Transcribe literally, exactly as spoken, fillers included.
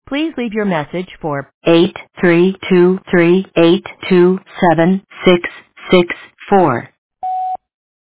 Please leave your message for eight three two three eight two seven six six four.